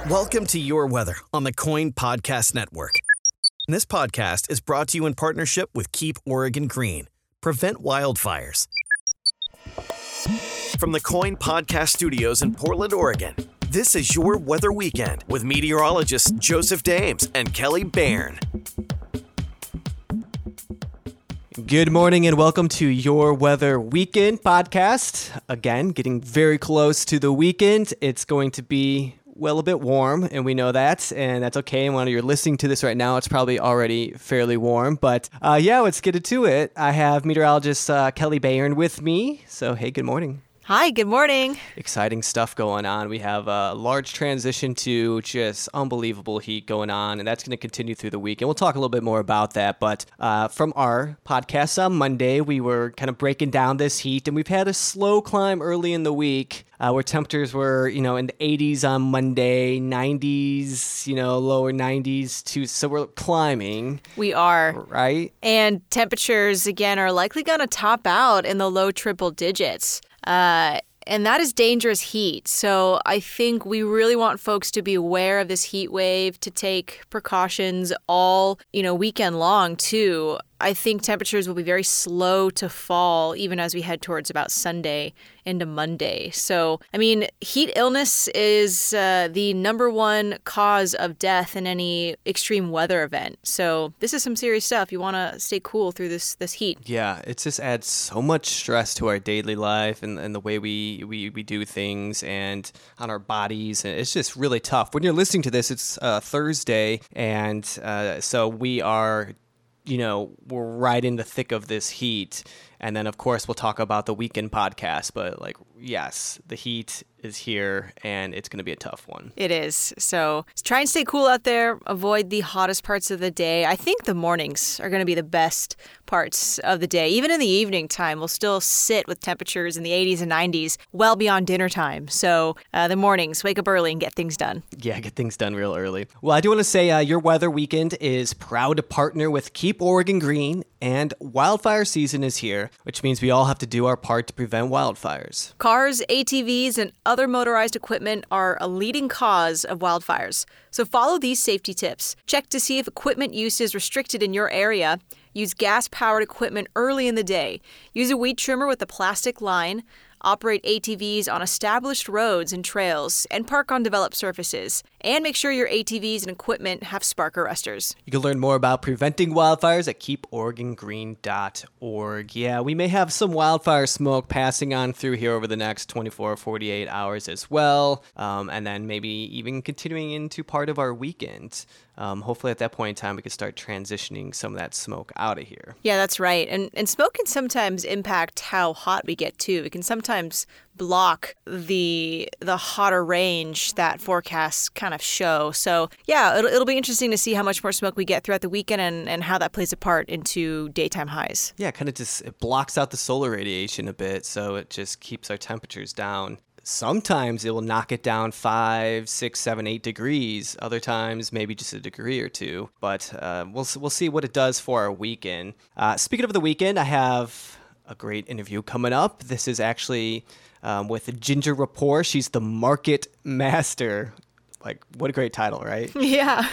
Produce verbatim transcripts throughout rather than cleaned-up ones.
Welcome to Your Weather on the Coin Podcast Network. This podcast is brought to you in partnership with Keep Oregon Green. Prevent wildfires. From the Coin Podcast Studios in Portland, Oregon, this is Your Weather Weekend with meteorologists Joseph Dames and Kelly Bairn. Good morning and welcome to Your Weather Weekend podcast. Again, getting very close to the weekend. It's going to be, well, a bit warm, and we know that, and that's okay. And when you're listening to this right now, it's probably already fairly warm. But uh, yeah, let's get into it. I have meteorologist uh, Kelly Bairn with me. So, hey, good morning. Hi, good morning. Exciting stuff going on. We have a large transition to just unbelievable heat going on, and that's going to continue through the week. And we'll talk a little bit more about that. But uh, from our podcast on Monday, we were kind of breaking down this heat, and we've had a slow climb early in the week uh, where temperatures were, you know, in the eighties on Monday, nineties, you know, lower nineties too. So we're climbing. We are. Right? And temperatures, again, are likely going to top out in the low triple digits. Uh, and that is dangerous heat. So I think we really want folks to be aware of this heat wave, to take precautions all, you know, weekend long too. I think temperatures will be very slow to fall even as we head towards about Sunday into Monday. So, I mean, heat illness is uh, the number one cause of death in any extreme weather event. So this is some serious stuff. You want to stay cool through this this heat. Yeah, it just adds so much stress to our daily life and, and the way we, we, we do things and on our bodies. And it's just really tough. When you're listening to this, it's uh, Thursday. And uh, so we are... you know, we're right in the thick of this heat. And then, of course, we'll talk about the weekend podcast. But, like, yes, the heat is here, and it's going to be a tough one. It is. So try and stay cool out there. Avoid the hottest parts of the day. I think the mornings are going to be the best parts of the day. Even in the evening time, we'll still sit with temperatures in the eighties and nineties well beyond dinner time. So uh, the mornings, wake up early and get things done. Yeah, get things done real early. Well, I do want to say uh, Your Weather Weekend is proud to partner with Keep Oregon Green, and wildfire season is here, which means we all have to do our part to prevent wildfires. Cars, A T Vs, and other motorized equipment are a leading cause of wildfires. So follow these safety tips. Check to see if equipment use is restricted in your area. Use gas-powered equipment early in the day. Use a weed trimmer with a plastic line. Operate A T Vs on established roads and trails, and park on developed surfaces. And make sure your A T Vs and equipment have spark arresters. You can learn more about preventing wildfires at keep oregon green dot org. Yeah, we may have some wildfire smoke passing on through here over the next twenty-four or forty-eight hours as well, um, and then maybe even continuing into part of our weekend. Um, hopefully at that point in time, we can start transitioning some of that smoke out of here. Yeah, that's right. And and smoke can sometimes impact how hot we get, too. It can sometimes block the the hotter range that forecasts kind of show. So, yeah, it'll, it'll be interesting to see how much more smoke we get throughout the weekend and, and how that plays a part into daytime highs. Yeah, kind of just it blocks out the solar radiation a bit, so it just keeps our temperatures down. Sometimes it will knock it down five, six, seven, eight degrees. Other times, maybe just a degree or two. But uh, we'll we'll see what it does for our weekend. Uh, speaking of the weekend, I have a great interview coming up. This is actually um, with Ginger Rapport. She's the market master. Like, what a great title, right? Yeah.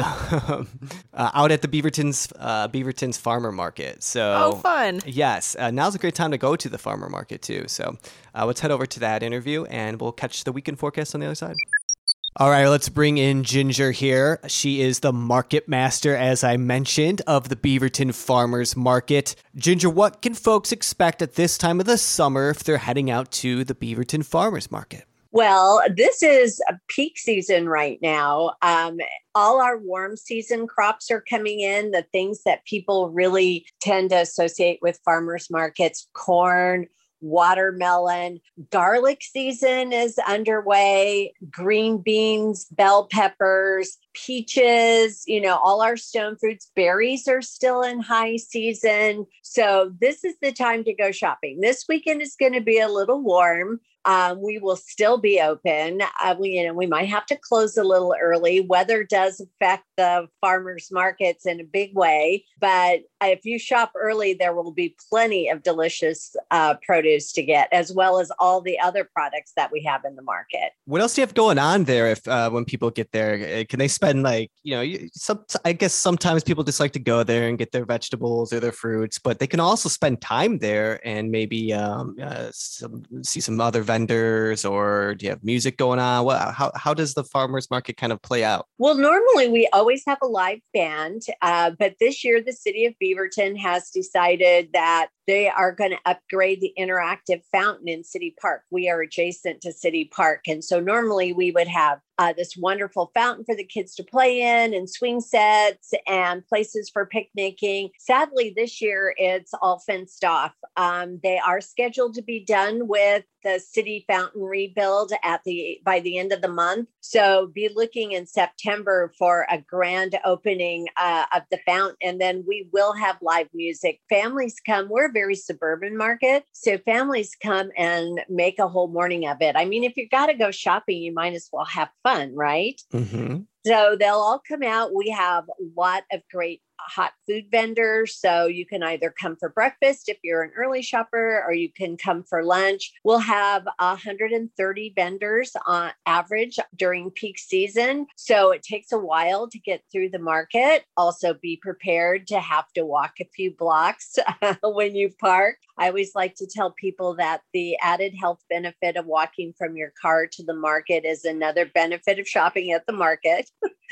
uh, uh, out at the Beaverton's uh, Beaverton's Farmer Market. So, oh, fun. Yes. Uh, now's a great time to go to the farmer market, too. So uh, let's head over to that interview, and we'll catch the weekend forecast on the other side. All right, let's bring in Ginger here. She is the market master, as I mentioned, of the Beaverton Farmers Market. Ginger, what can folks expect at this time of the summer if they're heading out to the Beaverton Farmers Market? Well, this is a peak season right now. Um, all our warm season crops are coming in, the things that people really tend to associate with farmers markets: corn, watermelon, garlic season is underway, green beans, bell peppers, peaches, you know, all our stone fruits, berries are still in high season. So this is the time to go shopping. This weekend is going to be a little warm. Um, we will still be open. Uh, we, you know, we might have to close a little early. Weather does affect the farmers markets in a big way, but if you shop early, there will be plenty of delicious uh, produce to get, as well as all the other products that we have in the market. What else do you have going on there? If uh, when people get there, can they spend like, you know, you- some, I guess sometimes people just like to go there and get their vegetables or their fruits, but they can also spend time there and maybe um, uh, some, see some other vendors, or do you have music going on? What, how, how does the farmers market kind of play out? Well, normally we always have a live band, uh, but this year the city of Beaverton has decided that they are going to upgrade the interactive fountain in City Park. We are adjacent to City Park. And so normally we would have uh, this wonderful fountain for the kids to play in and swing sets and places for picnicking. Sadly, this year it's all fenced off. Um, they are scheduled to be done with the city fountain rebuild at the by the end of the month. So be looking in September for a grand opening uh, of the fountain. And then we will have live music. Families come. We're a very suburban market. So families come and make a whole morning of it. I mean, if you got to go shopping, you might as well have fun, right? Mm-hmm. So they'll all come out. We have a lot of great hot food vendors. So you can either come for breakfast if you're an early shopper, or you can come for lunch. We'll have one hundred thirty vendors on average during peak season. So it takes a while to get through the market. Also be prepared to have to walk a few blocks when you park. I always like to tell people that the added health benefit of walking from your car to the market is another benefit of shopping at the market.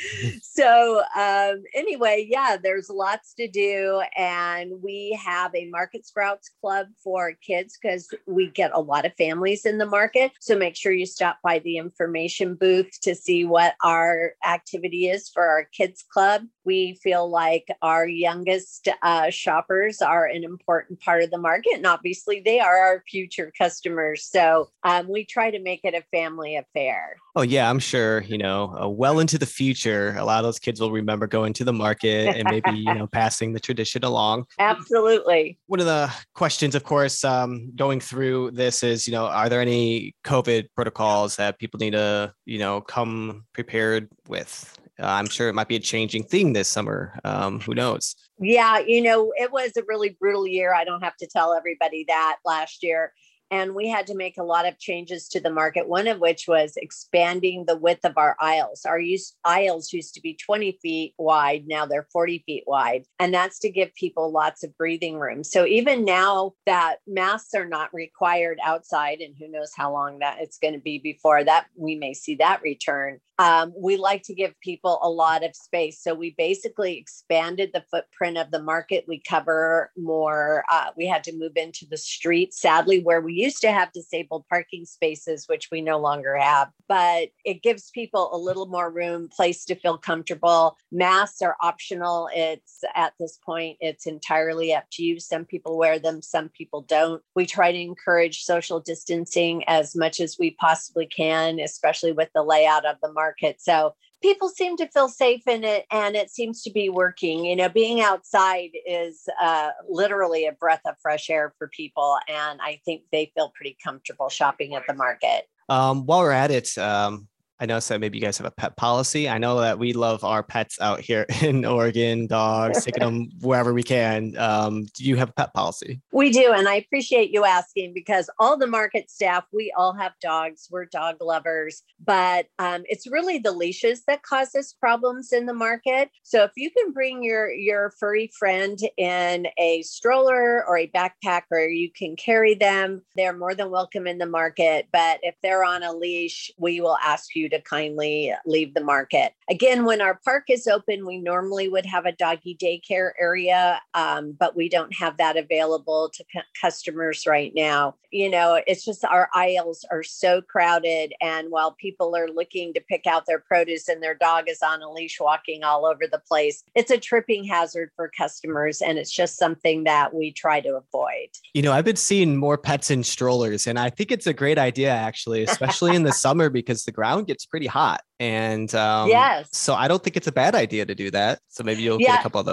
So um, anyway, yeah, there's lots to do. And we have a Market Sprouts Club for kids because we get a lot of families in the market. So make sure you stop by the information booth to see what our activity is for our kids club. We feel like our youngest uh, shoppers are an important part of the market. And obviously they are our future customers. So um, we try to make it a family affair. Oh, yeah, I'm sure, you know, uh, well into the future, a lot of those kids will remember going to the market and maybe, you know, passing the tradition along. Absolutely. One of the questions, of course, um, going through this is, you know, are there any COVID protocols that people need to, you know, come prepared with? Uh, I'm sure it might be a changing thing this summer. Um, who knows? Yeah, you know, it was a really brutal year. I don't have to tell everybody that last year. And we had to make a lot of changes to the market, one of which was expanding the width of our aisles. Our use, aisles used to be twenty feet wide. Now they're forty feet wide. And that's to give people lots of breathing room. So even now that masks are not required outside, and who knows how long that it's going to be before that we may see that return. Um, we like to give people a lot of space. So we basically expanded the footprint of the market. We cover more. Uh, we had to move into the street, sadly, where we used to have disabled parking spaces, which we no longer have. But it gives people a little more room, place to feel comfortable. Masks are optional. It's at this point, it's entirely up to you. Some people wear them, some people don't. We try to encourage social distancing as much as we possibly can, especially with the layout of the market. Market. So people seem to feel safe in it, and it seems to be working. You know, being outside is uh, literally a breath of fresh air for people. And I think they feel pretty comfortable shopping at the market. Um, while we're at it, um, I know that maybe you guys have a pet policy. I know that we love our pets out here in Oregon, dogs, taking them wherever we can. Um, do you have a pet policy? We do. And I appreciate you asking, because all the market staff, we all have dogs. We're dog lovers, but um, it's really the leashes that cause us problems in the market. So if you can bring your, your furry friend in a stroller or a backpack, or you can carry them, they're more than welcome in the market. But if they're on a leash, we will ask you to kindly leave the market. Again, when our park is open, we normally would have a doggy daycare area, um, but we don't have that available to c- customers right now. You know, it's just our aisles are so crowded. And while people are looking to pick out their produce and their dog is on a leash walking all over the place, it's a tripping hazard for customers. And it's just something that we try to avoid. You know, I've been seeing more pets in strollers, and I think it's a great idea, actually, especially in the summer, because the ground gets pretty hot. And um, yes. so I don't think it's a bad idea to do that. So maybe you'll Yeah. get a couple of those.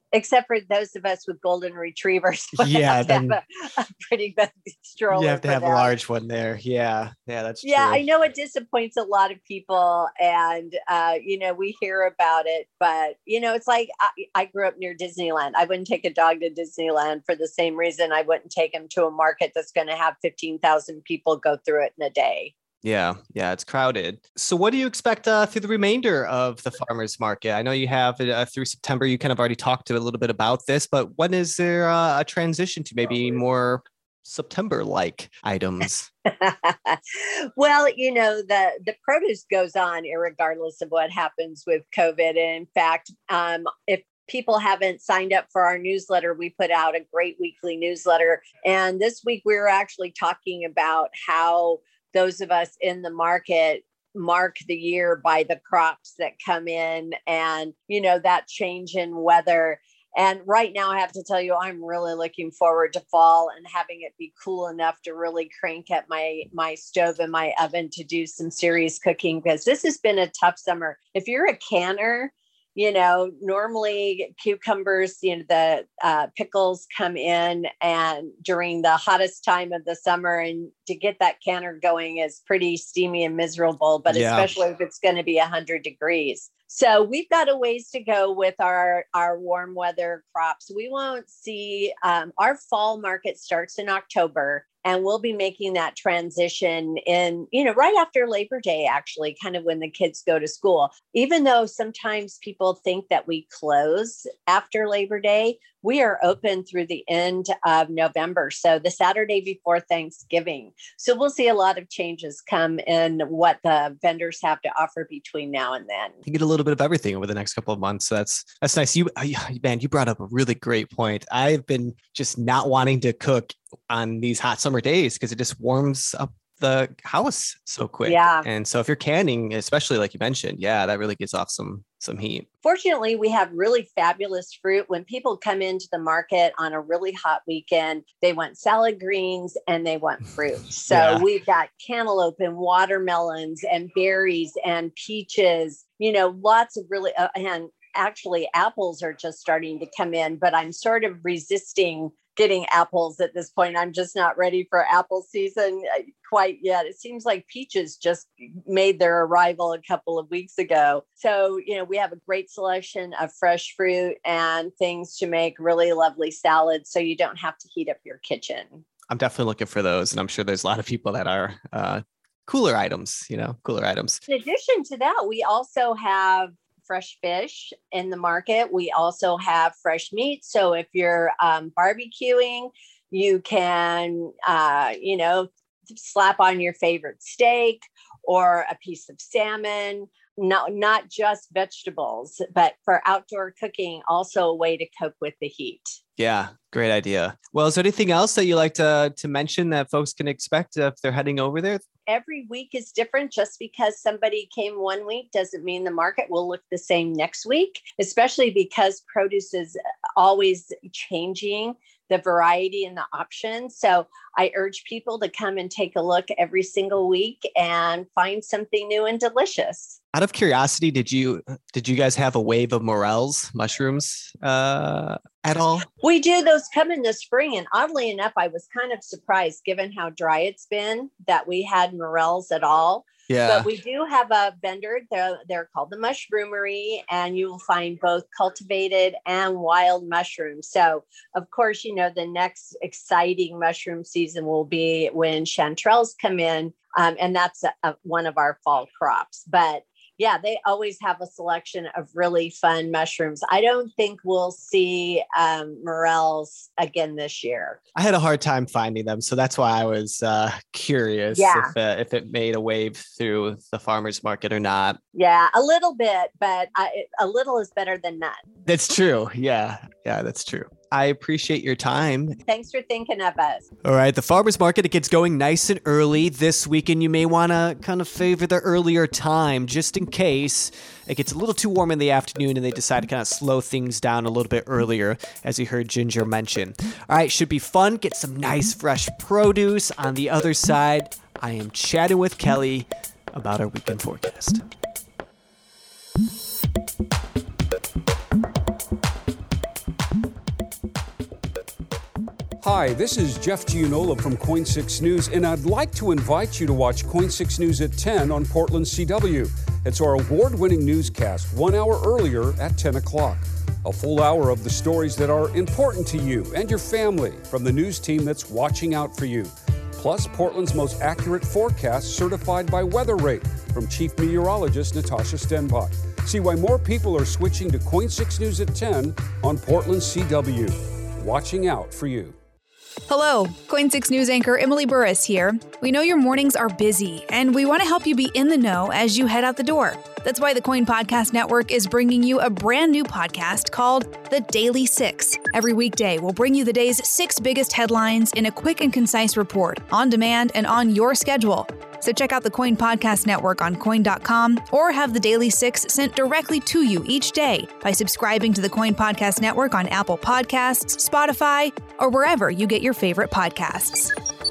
Except for those of us with golden retrievers. Yeah, have then have a, a pretty big stroller. you have to have that. a large one there. Yeah, yeah, that's yeah, true. I know it disappoints a lot of people, and uh, you know, we hear about it, but you know, it's like I, I grew up near Disneyland. I wouldn't take a dog to Disneyland for the same reason I wouldn't take him to a market that's going to have fifteen thousand people go through it in a day. Yeah, yeah, it's crowded. So what do you expect uh, through the remainder of the farmers market? I know you have uh, through September, you kind of already talked to a little bit about this, but when is there uh, a transition to maybe more September-like items? Well, you know, the, the produce goes on irregardless of what happens with COVID. And in fact, um, if people haven't signed up for our newsletter, we put out a great weekly newsletter. And this week we were actually talking about how those of us in the market mark the year by the crops that come in and, you know, that change in weather. And right now, I have to tell you, I'm really looking forward to fall and having it be cool enough to really crank up my, my stove and my oven to do some serious cooking, because this has been a tough summer. If you're a canner, you know, normally cucumbers, you know, the uh, pickles come in and during the hottest time of the summer, and to get that canner going is pretty steamy and miserable, but yeah. especially if it's going to be one hundred degrees. So we've got a ways to go with our, our warm weather crops. We won't see, um, our fall market starts in October, and we'll be making that transition in, you know, right after Labor Day, actually, kind of when the kids go to school. Even though sometimes people think that we close after Labor Day, we are open through the end of November. So the Saturday before Thanksgiving. So we'll see a lot of changes come in what the vendors have to offer between now and then. You get a little bit of everything over the next couple of months. So that's, that's nice. You, man, you brought up a really great point. I've been just not wanting to cook on these hot summer days because it just warms up the house so quick. Yeah. And so if you're canning, especially like you mentioned, yeah, that really gets off some some heat. Fortunately, we have really fabulous fruit. When people come into the market on a really hot weekend, they want salad greens and they want fruit. So yeah. We've got cantaloupe and watermelons and berries and peaches, you know, lots of really, uh, and actually apples are just starting to come in, but I'm sort of resisting getting apples at this point. I'm just not ready for apple season quite yet. It seems like peaches just made their arrival a couple of weeks ago. So, you know, we have a great selection of fresh fruit and things to make really lovely salads, so you don't have to heat up your kitchen. I'm definitely looking for those. And I'm sure there's a lot of people that are uh, cooler items, you know, cooler items. In addition to that, we also have fresh fish in the market. We also have fresh meat. So if you're um, barbecuing, you can, uh, you know, slap on your favorite steak or a piece of salmon. No, not just vegetables, but for outdoor cooking, also a way to cope with the heat. Yeah, great idea. Well, is there anything else that you like to, to mention that folks can expect if they're heading over there? Every week is different. Just because somebody came one week doesn't mean the market will look the same next week, especially because produce is always changing, the variety and the options. So I urge people to come and take a look every single week and find something new and delicious. Out of curiosity, did you did you guys have a wave of morels, mushrooms uh, at all? We do. Those come in the spring. And oddly enough, I was kind of surprised, given how dry it's been, that we had morels at all. Yeah. But we do have a vendor. They're, they're called the Mushroomery, and you will find both cultivated and wild mushrooms. So, of course, you know, the next exciting mushroom season will be when chanterelles come in, um, and that's a, a, one of our fall crops. But yeah, they always have a selection of really fun mushrooms. I don't think we'll see um, morels again this year. I had a hard time finding them, so that's why I was uh, curious yeah. if, uh, if it made a wave through the farmer's market or not. Yeah, a little bit, but I, a little is better than none. That's true. Yeah, yeah, that's true. I appreciate your time. Thanks for thinking of us. All right, the farmer's market, it gets going nice and early this weekend. You may want to kind of favor the earlier time just in case it gets a little too warm in the afternoon and they decide to kind of slow things down a little bit earlier, as you heard Ginger mention. All right, should be fun. Get some nice fresh produce. On the other side, I am chatting with Kelly about our weekend forecast. Hi, this is Jeff Gianola from Coin six News, and I'd like to invite you to watch Coin six News at ten on Portland C W. It's our award-winning newscast, one hour earlier at ten o'clock. A full hour of the stories that are important to you and your family from the news team that's watching out for you. Plus, Portland's most accurate forecast certified by WeatherRate from Chief Meteorologist Natasha Stenbach. See why more people are switching to Coin six News at ten on Portland C W. Watching out for you. Hello, Coin six News anchor Emily Burris here. We know your mornings are busy, and we want to help you be in the know as you head out the door. That's why the Coin Podcast Network is bringing you a brand new podcast called The Daily Six. Every weekday, we'll bring you the day's six biggest headlines in a quick and concise report, on demand and on your schedule. So check out the Coin Podcast Network on coin dot com or have the Daily Six sent directly to you each day by subscribing to the Coin Podcast Network on Apple Podcasts, Spotify, or wherever you get your favorite podcasts.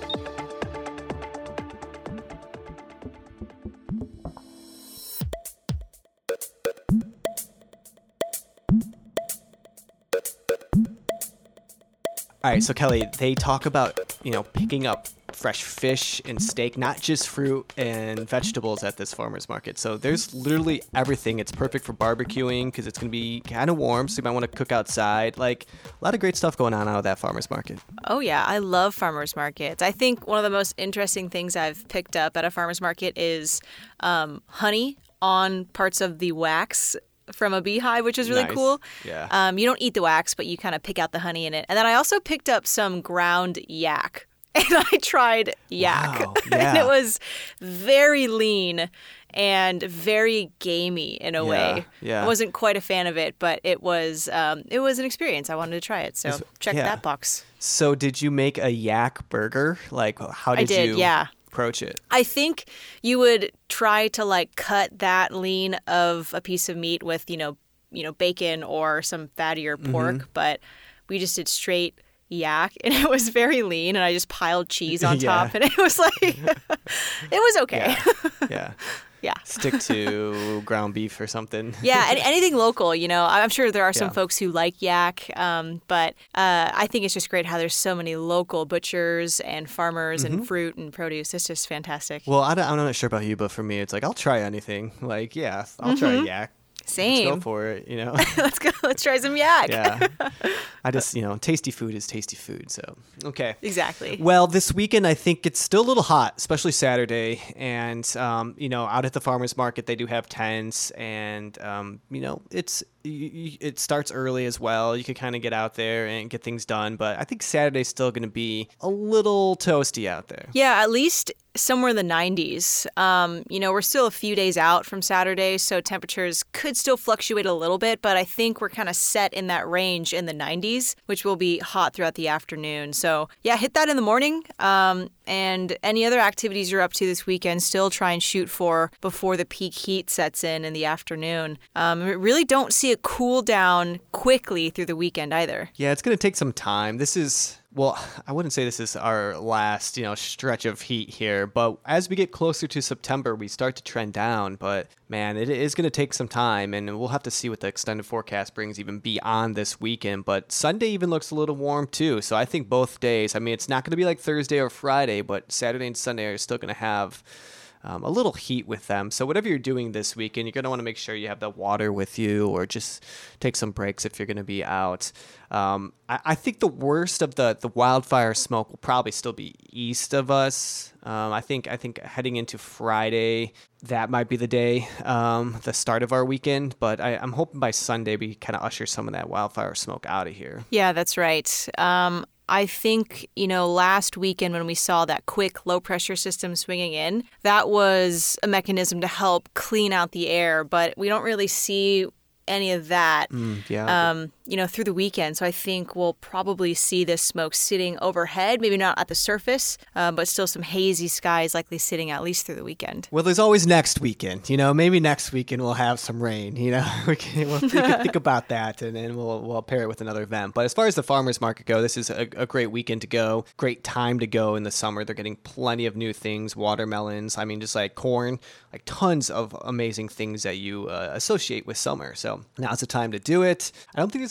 All right, so Kelly, they talk about, you know, picking up fresh fish and steak, not just fruit and vegetables at this farmer's market. So there's literally everything. It's perfect for barbecuing because it's going to be kind of warm, so you might want to cook outside. Like, a lot of great stuff going on out of that farmer's market. Oh, yeah. I love farmer's markets. I think one of the most interesting things I've picked up at a farmer's market is um, honey on parts of the wax from a beehive, which is really Nice. cool. Yeah. Um, you don't eat the wax, but you kind of pick out the honey in it. And then I also picked up some ground yak. And I tried yak. Wow, And yeah. it was very lean and very gamey in a Yeah, way. yeah. I wasn't quite a fan of it, but it was um, it was an experience. I wanted to try it. So It's- check yeah. that box. So did you make a yak burger? Like, how did, did, you yeah. approach it? I think you would try to like cut that lean of a piece of meat with, you know, you know, bacon or some fattier pork, Mm-hmm. but we just did straight yak and it was very lean and I just piled cheese on Yeah. top and it was like it was okay. Yeah. Yeah. Yeah. Stick to ground beef or something. Yeah, and anything local, you know. I'm sure there are some Yeah. folks who like yak, um, but uh, I think it's just great how there's so many local butchers and farmers Mm-hmm. and fruit and produce. It's just fantastic. Well, I don't, I'm not sure about you, but for me, it's like, I'll try anything. Like, yeah, I'll try a yak. Let's go Same. for it, you know? Let's go. Let's try some yak. Yeah. I just, you know, tasty food is tasty food. So, okay. Exactly. Well, this weekend, I think it's still a little hot, especially Saturday. And, um, you know, out at the farmer's market, they do have tents. And, um, you know, it's y- y- it starts early as well. You could kind of get out there and get things done. But I think Saturday's still going to be a little toasty out there. Yeah, at least somewhere in the nineties. Um, you know, we're still a few days out from Saturday, so temperatures could still fluctuate a little bit, but I think we're kind of set in that range in the nineties, which will be hot throughout the afternoon. So yeah, hit that in the morning. Um, and any other activities you're up to this weekend, still try and shoot for before the peak heat sets in in the afternoon. Um, we really don't see a cool down quickly through the weekend either. Yeah, it's going to take some time. This is, well, I wouldn't say this is our last, you know, stretch of heat here, but as we get closer to September, we start to trend down. But man, it is going to take some time, and we'll have to see what the extended forecast brings even beyond this weekend. But Sunday even looks a little warm too. So I think both days, I mean, it's not going to be like Thursday or Friday, but Saturday and Sunday are still going to have Um, a little heat with them. So whatever you're doing this weekend, you're going to want to make sure you have the water with you, or just take some breaks if you're going to be out. Um, I, I think the worst of the, the wildfire smoke will probably still be east of us. Um, I think I think heading into Friday, that might be the day, um, the start of our weekend. But I, I'm hoping by Sunday we kind of usher some of that wildfire smoke out of here. Yeah, that's right. Um, I think, you know, last weekend when we saw that quick low pressure system swinging in, that was a mechanism to help clean out the air, but we don't really see any of that, Mm, yeah. um, you know, through the weekend. So I think we'll probably see this smoke sitting overhead, maybe not at the surface, uh, but still some hazy skies likely sitting at least through the weekend. Well, there's always next weekend. You know, maybe next weekend we'll have some rain. You know, we can, we'll, we can think about that, and then we'll we'll pair it with another event. But as far as the farmers market go, this is a, a great weekend to go. Great time to go in the summer. They're getting plenty of new things, watermelons. I mean, just like corn, like tons of amazing things that you uh, associate with summer. So now's the time to do it. I don't think there's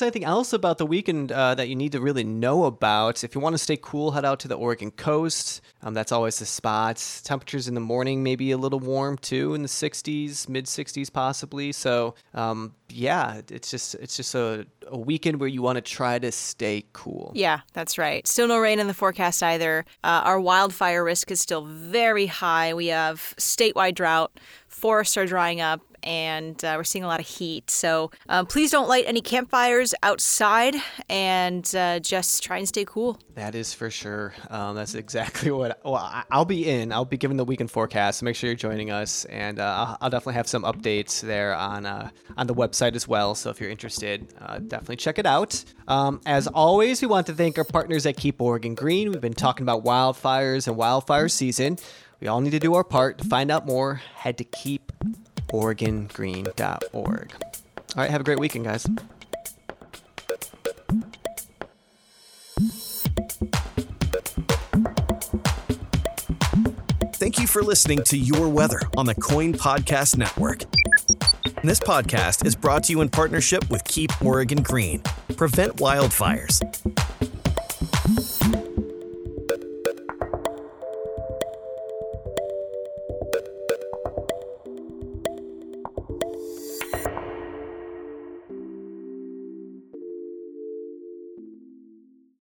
anything else about the weekend uh, that you need to really know about. If you want to stay cool, head out to the Oregon coast. Um, that's always the spot. Temperatures in the morning maybe a little warm too, in the sixties, mid sixties possibly. So um, yeah, it's just it's just a, a weekend where you want to try to stay cool. Yeah, that's right. Still no rain in the forecast either. Uh, our wildfire risk is still very high. We have statewide drought. Forests are drying up, and uh, we're seeing a lot of heat. So um, please don't light any campfires outside, and uh, just try and stay cool. That is for sure. Um, that's exactly what well, I, I'll be in. I'll be giving the weekend forecast, so make sure you're joining us. And uh, I'll, I'll definitely have some updates there on uh, on the website as well. So if you're interested, uh, definitely check it out. Um, as always, we want to thank our partners at Keep Oregon Green. We've been talking about wildfires and wildfire season. We all need to do our part. To find out more, head to keep oregon green dot org. All right, have a great weekend, guys. Thank you for listening to Your Weather on the Coin Podcast Network. This podcast is brought to you in partnership with Keep Oregon Green. Prevent wildfires.